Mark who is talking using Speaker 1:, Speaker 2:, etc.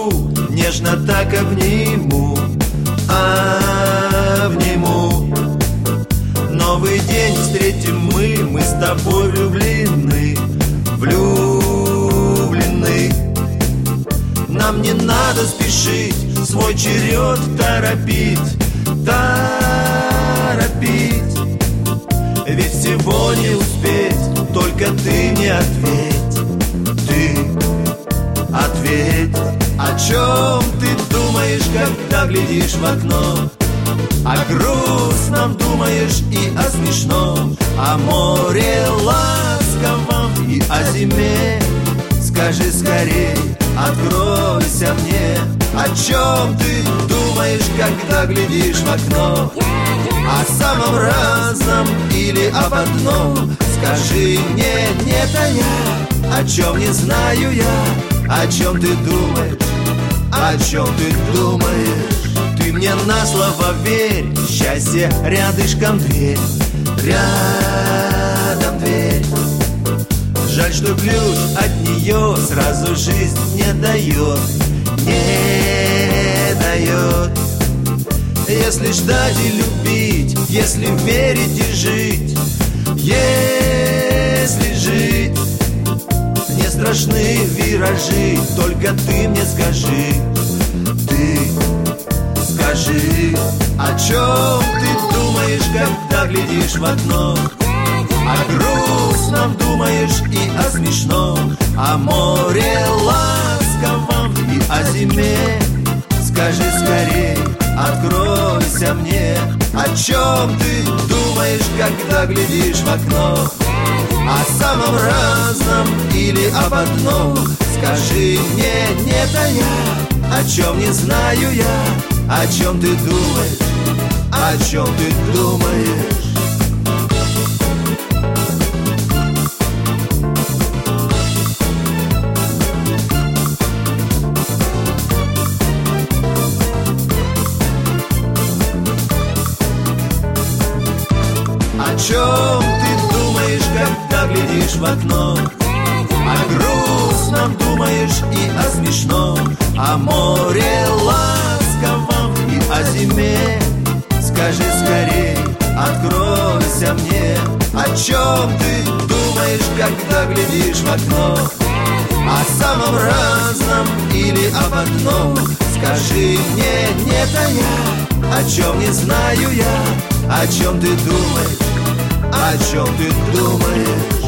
Speaker 1: нежно так обниму, обниму. Новый день встретим мы с тобой влюблены, влюблены. Нам не надо спешить, свой черед торопить, торопить. Ведь всего не успеть, только ты мне ответь, ты ответь. О чем ты думаешь, когда глядишь в окно? О грустном думаешь и о смешном, о море ласковом и о зиме. Скажи скорей, откройся мне. О чем ты думаешь, когда глядишь в окно? О самом разном или об одном? Скажи мне, не тая, о чем не знаю я. О чем ты думаешь, о чем ты думаешь? Ты мне на слово верь, счастье рядышком дверь, рядом дверь. Жаль, что ключ от нее сразу жизнь не дает, не дает. Если ждать и любить, если верить и жить, если жить, не страшны виражи, только ты мне скажи, ты скажи, о чем ты думаешь, когда глядишь в окно? О грустном думаешь и о смешном, о море ласковом и о зиме. Скажи скорей, откройся мне. О чем ты думаешь, когда глядишь в окно? О самом разном или об одном? Скажи мне, не тая, о чем не знаю я. О чем ты думаешь, о чем ты думаешь? О чем ты думаешь, когда глядишь в окно? О грустном думаешь и о смешном, о море ласковом и о зиме. Скажи скорей, откройся мне. О чем ты думаешь, когда глядишь в окно? О самом разном или об одном? Скажи мне, не тая, о чем не знаю я. О чем ты думаешь, о чем ты думаешь?